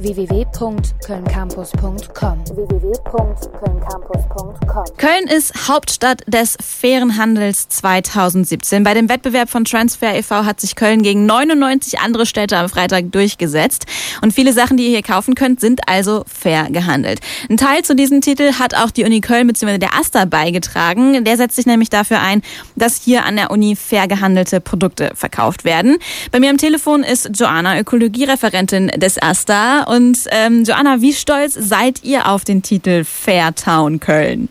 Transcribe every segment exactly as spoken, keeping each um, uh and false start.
w w w punkt köln campus punkt com. w w w punkt köln campus punkt com. Köln ist Hauptstadt des fairen Handels zweitausendsiebzehn. Bei dem Wettbewerb von Transfer e V hat sich Köln gegen neunundneunzig andere Städte am Freitag durchgesetzt. Und viele Sachen, die ihr hier kaufen könnt, sind also fair gehandelt. Ein Teil zu diesem Titel hat auch die Uni Köln bzw. der AStA beigetragen. Der setzt sich nämlich dafür ein, dass hier an der Uni fair gehandelte Produkte verkauft werden. Bei mir am Telefon ist Joanna, Ökologiereferentin des AStA. Und ähm, Joanna, wie stolz seid ihr auf den Titel Fairtown Köln?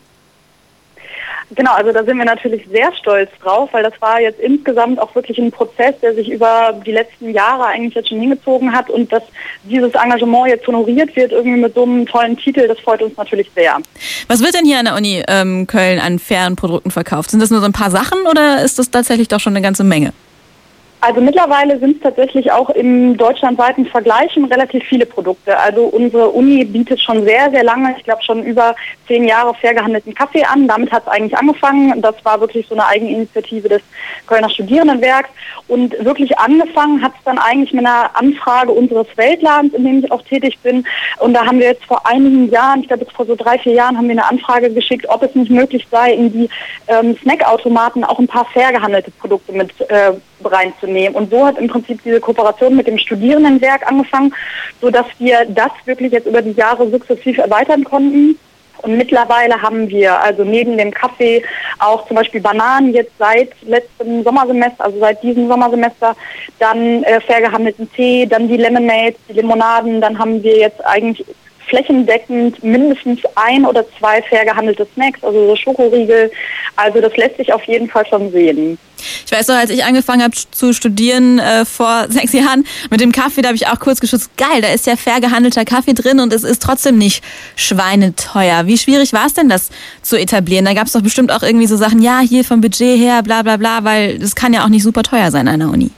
Genau, also da sind wir natürlich sehr stolz drauf, weil das war jetzt insgesamt auch wirklich ein Prozess, der sich über die letzten Jahre eigentlich jetzt schon hingezogen hat, und dass dieses Engagement jetzt honoriert wird irgendwie mit so einem tollen Titel, das freut uns natürlich sehr. Was wird denn hier an der Uni ähm, Köln an fairen Produkten verkauft? Sind das nur so ein paar Sachen oder ist das tatsächlich doch schon eine ganze Menge? Also mittlerweile sind es tatsächlich auch im deutschlandweiten Vergleichen relativ viele Produkte. Also unsere Uni bietet schon sehr, sehr lange, ich glaube schon über zehn Jahre fair gehandelten Kaffee an. Damit hat es eigentlich angefangen. Das war wirklich so eine Eigeninitiative des Kölner Studierendenwerks. Und wirklich angefangen hat es dann eigentlich mit einer Anfrage unseres Weltladens, in dem ich auch tätig bin. Und da haben wir jetzt vor einigen Jahren, ich glaube jetzt vor so drei, vier Jahren, haben wir eine Anfrage geschickt, ob es nicht möglich sei, in die ähm, Snackautomaten auch ein paar fair gehandelte Produkte mit äh, reinzunehmen. Und so hat im Prinzip diese Kooperation mit dem Studierendenwerk angefangen, sodass wir das wirklich jetzt über die Jahre sukzessiv erweitern konnten. Und mittlerweile haben wir also neben dem Kaffee auch zum Beispiel Bananen jetzt seit letztem Sommersemester, also seit diesem Sommersemester, dann äh, fair gehandelten Tee, dann die Lemonades, die Limonaden, dann haben wir jetzt eigentlich flächendeckend mindestens ein oder zwei fair gehandelte Snacks, also so Schokoriegel. Also das lässt sich auf jeden Fall schon sehen. Ich weiß noch, als ich angefangen habe zu studieren äh, vor sechs Jahren mit dem Kaffee, da habe ich auch kurz geschützt, geil, da ist ja fair gehandelter Kaffee drin und es ist trotzdem nicht schweineteuer. Wie schwierig war es denn, das zu etablieren? Da gab es doch bestimmt auch irgendwie so Sachen, ja, hier vom Budget her, bla bla bla, weil das kann ja auch nicht super teuer sein an der Uni.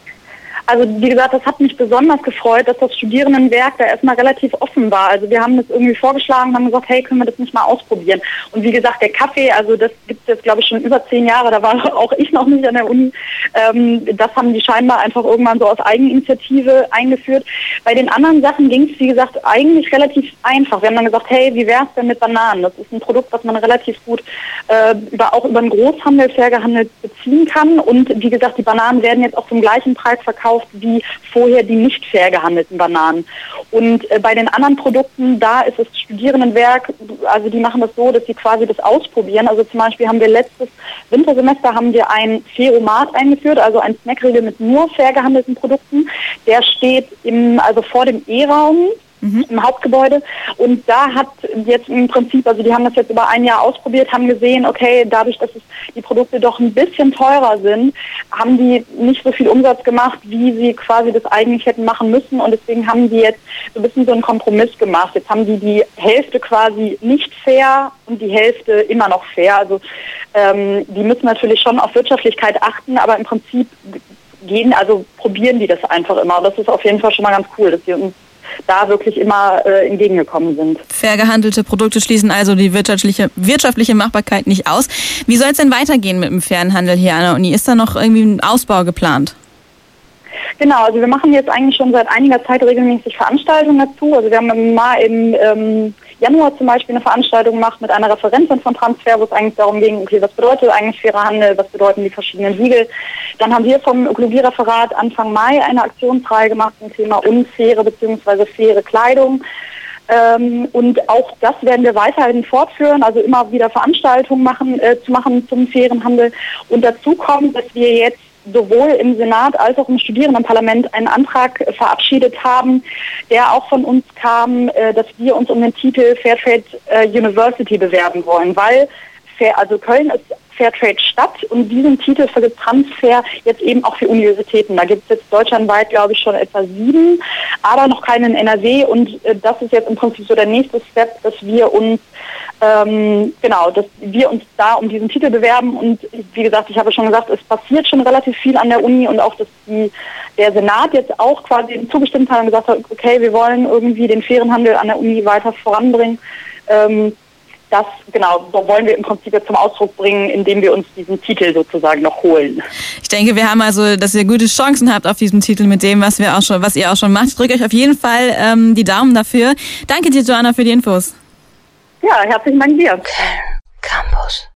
Also wie gesagt, das hat mich besonders gefreut, dass das Studierendenwerk da erstmal relativ offen war. Also wir haben das irgendwie vorgeschlagen, haben gesagt, hey, können wir das nicht mal ausprobieren? Und wie gesagt, der Kaffee, also das gibt es jetzt, glaube ich, schon über zehn Jahre, da war auch ich noch nicht an der Uni. Ähm, das haben die scheinbar einfach irgendwann so aus Eigeninitiative eingeführt. Bei den anderen Sachen ging es, wie gesagt, eigentlich relativ einfach. Wir haben dann gesagt, hey, wie wäre es denn mit Bananen? Das ist ein Produkt, was man relativ gut äh, über, auch über den Großhandel fair gehandelt beziehen kann. Und wie gesagt, die Bananen werden jetzt auch zum gleichen Preis verkauft wie vorher die nicht fair gehandelten Bananen. Und äh, bei den anderen Produkten, da ist das Studierendenwerk, also die machen das so, dass sie quasi das ausprobieren. Also zum Beispiel haben wir letztes Wintersemester haben wir ein Feromat eingeführt, also ein Snackriegel mit nur fair gehandelten Produkten. Der steht im, also vor dem E-Raum. Mhm. Im Hauptgebäude, und da hat jetzt im Prinzip, also die haben das jetzt über ein Jahr ausprobiert, haben gesehen, okay, dadurch, dass es die Produkte doch ein bisschen teurer sind, haben die nicht so viel Umsatz gemacht, wie sie quasi das eigentlich hätten machen müssen, und deswegen haben die jetzt so ein bisschen so einen Kompromiss gemacht. Jetzt haben die die Hälfte quasi nicht fair und die Hälfte immer noch fair. Also ähm, die müssen natürlich schon auf Wirtschaftlichkeit achten, aber im Prinzip gehen, also probieren die das einfach immer. Und das ist auf jeden Fall schon mal ganz cool, dass die uns da wirklich immer äh, entgegengekommen sind. Fair gehandelte Produkte schließen also die wirtschaftliche, wirtschaftliche Machbarkeit nicht aus. Wie soll es denn weitergehen mit dem fairen Handel hier an der Uni? Ist da noch irgendwie ein Ausbau geplant? Genau, also wir machen jetzt eigentlich schon seit einiger Zeit regelmäßig Veranstaltungen dazu. Also wir haben mal im ähm, Januar zum Beispiel eine Veranstaltung gemacht mit einer Referentin von Transfer, wo es eigentlich darum ging, okay, was bedeutet eigentlich fairer Handel, was bedeuten die verschiedenen Siegel. Dann haben wir vom Ökologiereferat Anfang Mai eine Aktionsreihe gemacht zum Thema unfaire bzw. faire Kleidung. Ähm, und auch das werden wir weiterhin fortführen, also immer wieder Veranstaltungen machen, äh, zu machen zum fairen Handel. Und dazu kommt, dass wir jetzt sowohl im Senat als auch im Studierendenparlament einen Antrag verabschiedet haben, der auch von uns kam, dass wir uns um den Titel Fairtrade University bewerben wollen, weil Fair, also Köln ist Fairtrade Stadt, und diesen Titel vergibt Transfer jetzt eben auch für Universitäten. Da gibt es jetzt deutschlandweit, glaube ich, schon etwa sieben, aber noch keinen in N R W, und das ist jetzt im Prinzip so der nächste Step, dass wir uns Ähm, genau, dass wir uns da um diesen Titel bewerben, und wie gesagt, ich habe schon gesagt, es passiert schon relativ viel an der Uni, und auch, dass die, der Senat jetzt auch quasi zugestimmt hat und gesagt hat, okay, wir wollen irgendwie den fairen Handel an der Uni weiter voranbringen. Ähm, das, genau, so wollen wir im Prinzip jetzt zum Ausdruck bringen, indem wir uns diesen Titel sozusagen noch holen. Ich denke, wir haben also, dass ihr gute Chancen habt auf diesem Titel mit dem, was wir auch schon, was ihr auch schon macht. Ich drücke euch auf jeden Fall ähm, die Daumen dafür. Danke dir, Joanna, für die Infos. Ja, herzlichen Dank dir. Campus.